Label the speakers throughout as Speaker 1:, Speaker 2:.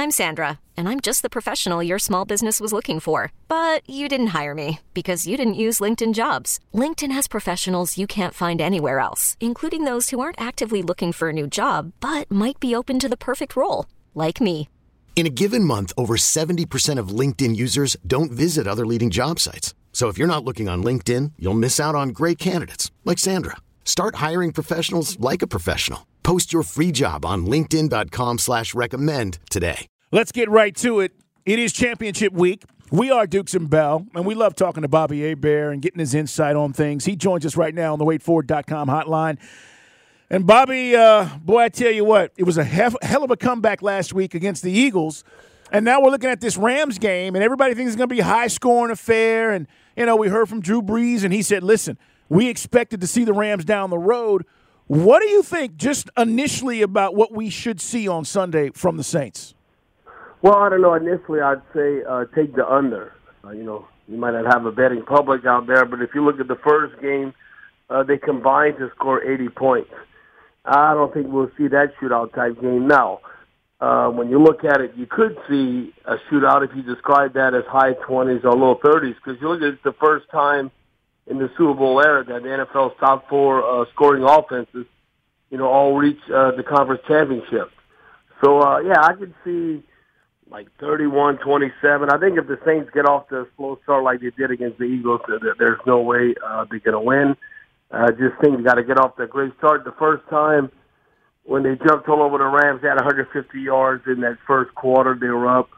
Speaker 1: I'm Sandra, and I'm just the professional your small business was looking for. But you didn't hire me because you didn't use LinkedIn Jobs. LinkedIn has professionals you can't find anywhere else, including those who aren't actively looking for a new job, but might be open to the perfect role, like me.
Speaker 2: In a given month, over 70% of LinkedIn users don't visit other leading job sites. So if you're not looking on LinkedIn, you'll miss out on great candidates like Sandra. Start hiring professionals like a professional. Post your free job on linkedin.com/recommend today.
Speaker 3: Let's get right to it. It is championship week. We are Dukes and Bell, and we love talking to Bobby Hebert and getting his insight on things. He joins us right now on the waitfor.com hotline. And Bobby, boy, I tell you what, it was a hell of a comeback last week against the Eagles. And now we're looking at this Rams game, and everybody thinks it's going to be a high-scoring affair. And, you know, we heard from Drew Brees, and he said, listen, we expected to see the Rams down the road. What do you think just initially about what we should see on Sunday from the Saints?
Speaker 4: Well, I don't know. Initially, I'd say take the under. You might not have a betting public out there, but if you look at the first game, they combined to score 80 points. I don't think we'll see that shootout-type game now. When you look at it, you could see a shootout if you describe that as high 20s or low 30s, because you look at it, the first time in the Super Bowl era that the NFL's top four scoring offenses, all reach the conference championship. So, I could see like 31-27. I think if the Saints get off the slow start like they did against the Eagles, there's no way they're going to win. I just think you got to get off that great start. The first time when they jumped all over the Rams, they had 150 yards in that first quarter. They were up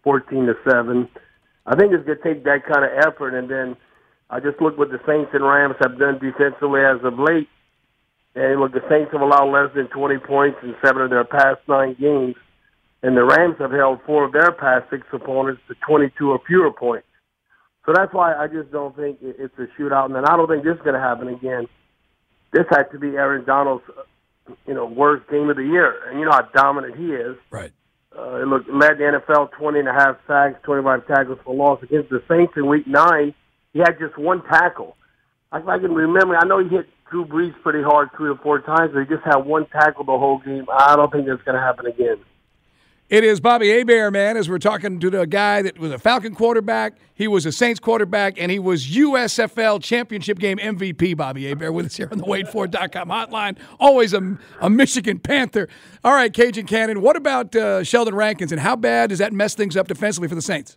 Speaker 4: 14-7. I think it's going to take that kind of effort, and then I just look what the Saints and Rams have done defensively as of late. And look, the Saints have allowed less than 20 points in 7 of their past 9 games. And the Rams have held 4 of their past 6 opponents to 22 or fewer points. So that's why I just don't think it's a shootout. And I don't think this is going to happen again. This had to be Aaron Donald's, worst game of the year. And you know how dominant he is.
Speaker 3: Right.
Speaker 4: Led the NFL 20.5 sacks, 25 tackles for loss. Against the Saints in Week 9, he had just 1 tackle. I can remember, I know he hit Drew Brees pretty hard 3 or 4 times, but he just had 1 tackle the whole game. I don't think that's going to happen again.
Speaker 5: It is Bobby Hebert, man, as we're talking to the guy that was a Falcon quarterback, he was a Saints quarterback, and he was USFL championship game MVP, Bobby Hebert, with us here on the waitfor.com hotline. Always a Michigan Panther. All right, Cajun Cannon, what about Sheldon Rankins, and how bad does that mess things up defensively for the Saints?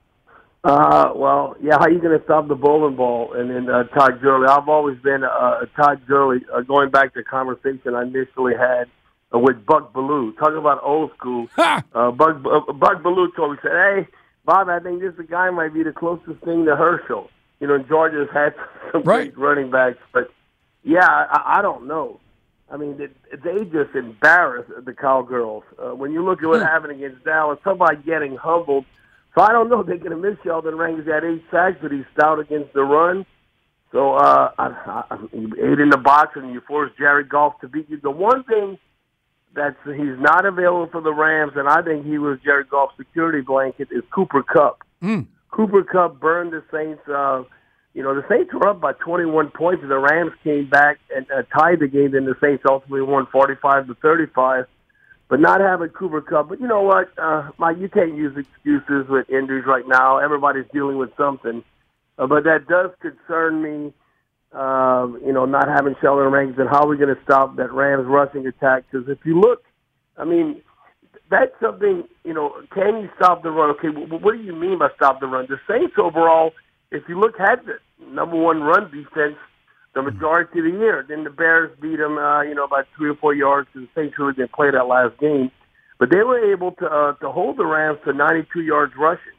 Speaker 4: How are you going to stop the bowling ball? And then Todd Gurley. I've always been Todd Gurley, going back to the conversation I initially had with Buck Bellew. Talking about old school. Buck Bellew told me, said, hey, Bob, I think this guy might be the closest thing to Herschel. Georgia's had some great running backs. But, I don't know. I mean, they just embarrassed the Cowgirls. When you look at what happened against Dallas, somebody getting humbled. So I don't know. They're going to miss Sheldon Rankins at 8 sacks, but he's stout against the run. So you ate in the box and you forced Jared Goff to beat you. The one thing he's not available for the Rams, and I think he was Jared Goff's security blanket, is Cooper Kupp. Cooper Kupp burned the Saints. The Saints were up by 21 points, and the Rams came back and tied the game. Then the Saints ultimately won 45-35. But not having Cooper Kupp. But you know what, Mike, you can't use excuses with injuries right now. Everybody's dealing with something. But that does concern me, not having Sheldon Rankins, and how we're going to stop that Rams rushing attack. Because if you look, I mean, that's something, can you stop the run? Okay, what do you mean by stop the run? The Saints overall, if you look, had the number 1 run defense the majority of the year. Then the Bears beat them, about 3 or 4 yards, because the Saints really didn't play that last game. But they were able to hold the Rams to 92 yards rushing.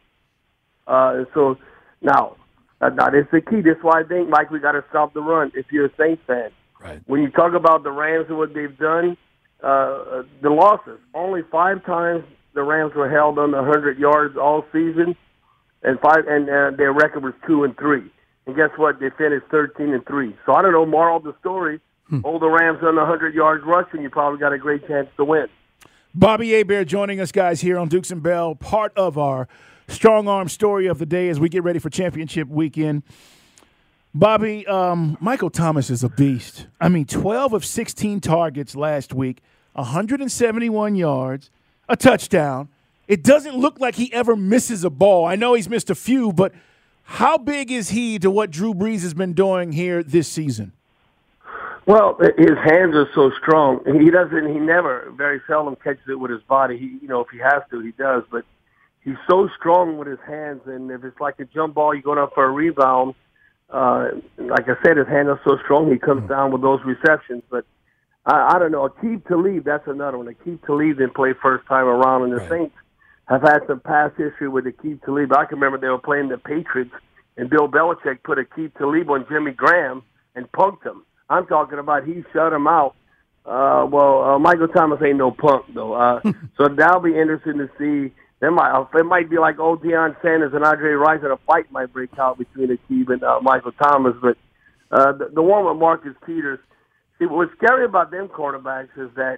Speaker 4: So now this is the key. This is why I think, Mike, we got to stop the run if you're a Saints fan.
Speaker 5: Right.
Speaker 4: When you talk about the Rams and what they've done, the losses, only 5 times the Rams were held under 100 yards all season, and their record was 2-3. And guess what? They finished 13-3. So I don't know, moral of the story, hold the Rams under 100 yards rushing, you probably got a great chance to win.
Speaker 3: Bobby Hebert joining us, guys, here on Dukes and Bell, part of our strong arm story of the day as we get ready for championship weekend. Bobby, Michael Thomas is a beast. I mean, 12 of 16 targets last week, 171 yards, a touchdown. it doesn't look like he ever misses a ball. I know he's missed a few, but how big is he to what Drew Brees has been doing here this season?
Speaker 4: Well, his hands are so strong. He never, very seldom catches it with his body. If he has to, he does. But he's so strong with his hands, and if it's like a jump ball, you're going up for a rebound. Like I said, his hands are so strong, he comes down with those receptions. But I don't know. Aqib Talib, that's another one. Aqib Talib didn't play first time around, and the Saints have had some past history with Aqib Talib. I can remember they were playing the Patriots, and Bill Belichick put Aqib Talib on Jimmy Graham and punked him. I'm talking about he shut him out. Michael Thomas ain't no punk, though. So that'll be interesting to see. It might be like old Deion Sanders and Andre Rice, and a fight might break out between Aqib and Michael Thomas. But the one with Marcus Peters, see, what's scary about them quarterbacks is that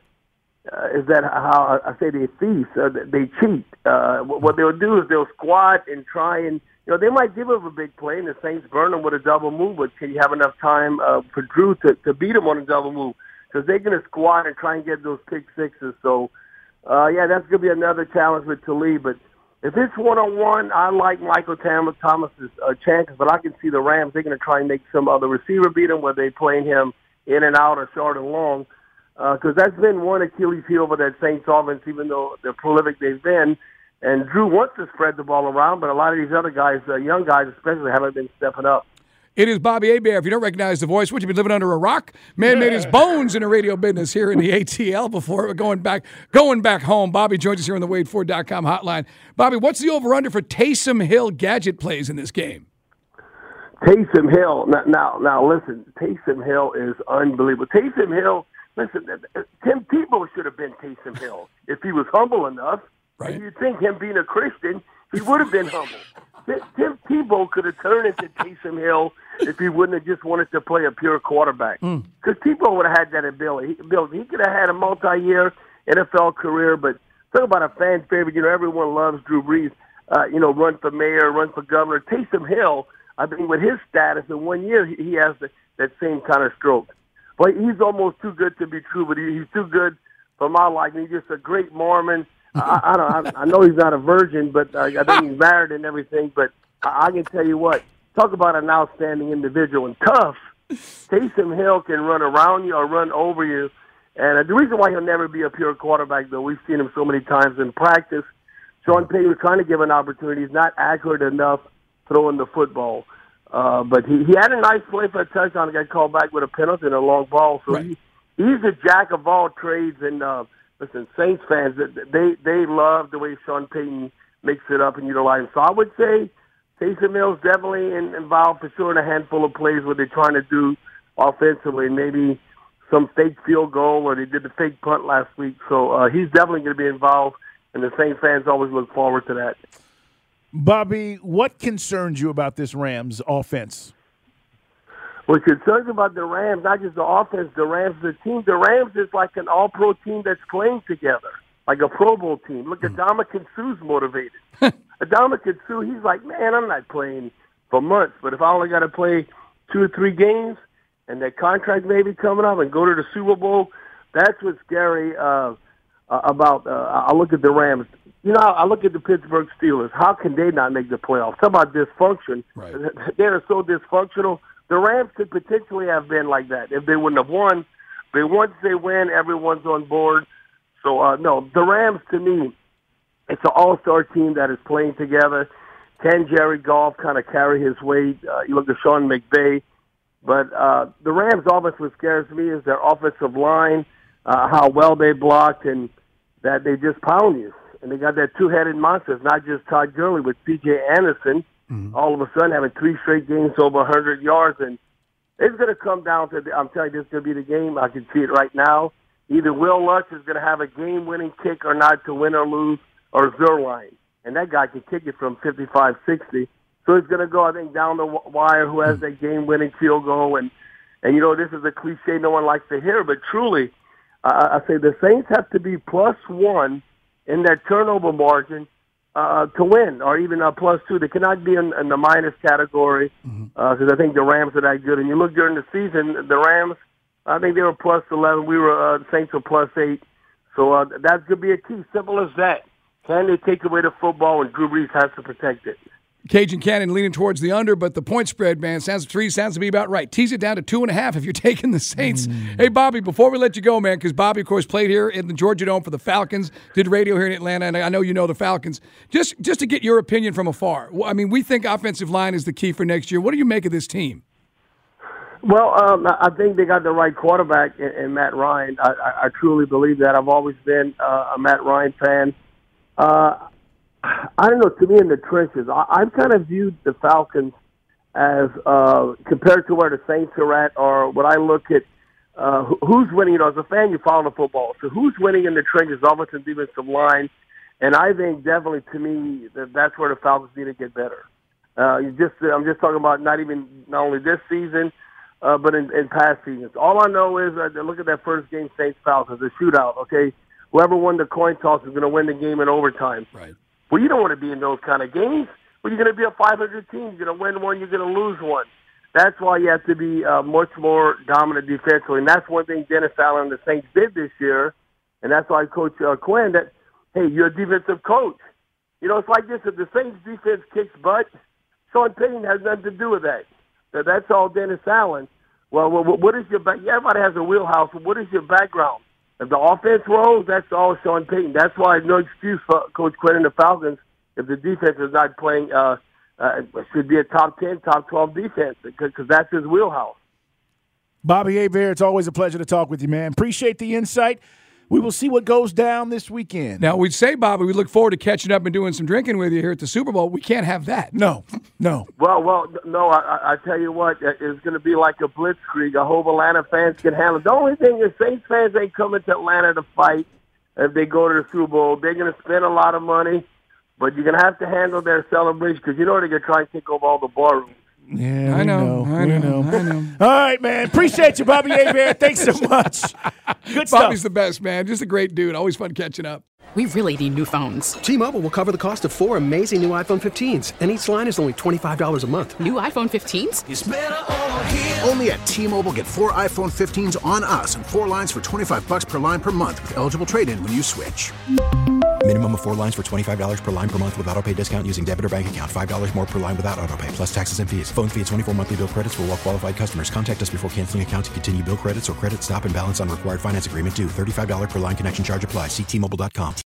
Speaker 4: how I say they thief, they cheat. What they'll do is they'll squat and try and, they might give up a big play and the Saints burn them with a double move, but can you have enough time for Drew to beat them on a double move? Because they're going to squat and try and get those pick sixes. So, that's going to be another challenge with Talib. But if it's one-on-one, I like Michael Thomas's chances, but I can see the Rams, they're going to try and make some other receiver beat him, where they're playing him in and out or short and long. Because that's been one Achilles heel for that Saints offense, even though they're prolific they've been. And Drew wants to spread the ball around, but a lot of these other guys, young guys especially, haven't been stepping up.
Speaker 5: It is Bobby Hebert. If you don't recognize the voice, would you be living under a rock? Man made his bones in the radio business here in the ATL before going back home. Bobby joins us here on the WadeFord.com hotline. Bobby, what's the over-under for Taysom Hill gadget plays in this game?
Speaker 4: Taysom Hill. Now listen, Taysom Hill is unbelievable. Taysom Hill, listen, Tim Tebow should have been Taysom Hill if he was humble enough.
Speaker 5: Right.
Speaker 4: And you'd think him being a Christian, he would have been humble. Tim Tebow could have turned into Taysom Hill if he wouldn't have just wanted to play a pure quarterback. Because Tebow would have had that ability. He could have had a multi-year NFL career, but talk about a fan favorite. Everyone loves Drew Brees. Run for mayor, run for governor. Taysom Hill, I think with his status in 1 year, he has that same kind of stroke. But he's almost too good to be true, but he's too good for my liking. He's just a great Mormon. I know he's not a virgin, but I think he's married and everything. But I can tell you what, talk about an outstanding individual and tough. Taysom Hill can run around you or run over you. And the reason why he'll never be a pure quarterback, though, we've seen him so many times in practice. Sean Payton was trying to give an opportunity. He's not accurate enough throwing the football. But he had a nice play for a touchdown. He got called back with a penalty and a long ball. So
Speaker 5: right.
Speaker 4: He's a jack of all trades. And listen, Saints fans, they love the way Sean Payton makes it up and utilizes him. So I would say Taysom Hill's definitely involved for sure in a handful of plays where they're trying to do offensively, maybe some fake field goal, or they did the fake punt last week. So he's definitely going to be involved, and the Saints fans always look forward to that.
Speaker 3: Bobby, what concerns you about this Rams offense?
Speaker 4: What concerns about the Rams, not just the offense, the Rams, the team. The Rams is like an all-pro team that's playing together, like a Pro Bowl team. Look, Ndamukong Suh's motivated. Ndamukong Suh, he's like, man, I'm not playing for months, but if I only got to play 2 or 3 games and that contract maybe coming up and go to the Super Bowl, that's what's scary about I look at the Rams. I look at the Pittsburgh Steelers. How can they not make the playoffs? Talk about dysfunction.
Speaker 5: Right.
Speaker 4: They're so dysfunctional. The Rams could potentially have been like that if they wouldn't have won. But once they win, everyone's on board. So, no, the Rams, to me, it's an all-star team that is playing together. Can Jared Goff kind of carry his weight? You look at Sean McVay. But the Rams' offense, what scares me is their offensive line, how well they blocked, and that they just pound you. And they got that two-headed monster. It's not just Todd Gurley, with C.J. Anderson, all of a sudden having 3 straight games over 100 yards. And it's going to come down to, I'm telling you, this is going to be the game. I can see it right now. Either Will Lutz is going to have a game-winning kick or not to win or lose, or Zerline. And that guy can kick it from 55, 60. So it's going to go, I think, down the wire who has that game-winning field goal. And this is a cliche no one likes to hear, but truly, I say the Saints have to be +1 in that turnover margin to win, or even a +2. They cannot be in the minus category because I think the Rams are that good. And you look during the season, the Rams, I think they were +11. The Saints were +8. So that's going to be a key. Simple as that. Can they take away the football when Drew Brees has to protect it?
Speaker 5: Cajun Cannon leaning towards the under, but the point spread, man, sounds to be about right. Tease it down to 2.5 if you're taking the Saints. Hey, Bobby, before we let you go, man, because Bobby, of course, played here in the Georgia Dome for the Falcons, did radio here in Atlanta, and I know you know the Falcons. Just to get your opinion from afar, I mean, we think offensive line is the key for next year. What do you make of this team?
Speaker 4: Well, I think they got the right quarterback in Matt Ryan. I truly believe that. I've always been a Matt Ryan fan. I don't know, to me in the trenches, I've kind of viewed the Falcons as, compared to where the Saints are at, or when I look at who's winning, as a fan, you follow the football. So who's winning in the trenches, offensive and defensive line? And I think definitely, to me, that's where the Falcons need to get better. I'm just talking about not only this season, but in past seasons. All I know is look at that first game, Saints-Falcons, the shootout, okay? Whoever won the coin toss is going to win the game in overtime.
Speaker 5: Right.
Speaker 4: Well, you don't want to be in those kind of games. Well, you're going to be a 500 team. You're going to win one, you're going to lose one. That's why you have to be much more dominant defensively. And that's one thing Dennis Allen and the Saints did this year. And that's why Coach Quinn, that, hey, you're a defensive coach. You know, it's like this. If the Saints defense kicks butt, Sean Payton has nothing to do with that. That's all Dennis Allen. Well, what is your back? Everybody has a wheelhouse. What is your background? If the offense rolls, that's all Sean Payton. That's why no excuse for Coach Quinn and the Falcons if the defense is not playing. Should be a top 10, top 12 defense because that's his wheelhouse.
Speaker 3: Bobby Hebert, it's always a pleasure to talk with you, man. Appreciate the insight. We will see what goes down this weekend.
Speaker 5: Now, we'd say, Bobby, we look forward to catching up and doing some drinking with you here at the Super Bowl. We can't have that.
Speaker 3: No.
Speaker 4: Well, no, I tell you what, it's going to be like a blitzkrieg. I hope Atlanta fans can handle it. The only thing is Saints fans ain't coming to Atlanta to fight if they go to the Super Bowl. They're going to spend a lot of money, but you're going to have to handle their celebration because you know they're going to try and take over all the ballrooms.
Speaker 3: Yeah,
Speaker 5: I know.
Speaker 3: All right, man. Appreciate you, Bobby Hebert. Thanks so much. Good stuff.
Speaker 5: Bobby's the best, man. Just a great dude. Always fun catching up.
Speaker 6: We really need new phones.
Speaker 7: T-Mobile will cover the cost of 4 amazing new iPhone 15s, and each line is only $25 a month.
Speaker 6: New iPhone 15s?
Speaker 8: It's better over here. Only at T-Mobile, get 4 iPhone 15s on us and 4 lines for $25 per line per month with eligible trade-in when you switch.
Speaker 9: Minimum of 4 lines for $25 per line per month with autopay discount using debit or bank account. $5 more per line without autopay, plus taxes and fees. Phone fee at 24 monthly bill credits for well-qualified customers. Contact us before canceling account to continue bill credits or credit stop and balance on required finance agreement due. $35 per line connection charge applies. See T-Mobile.com.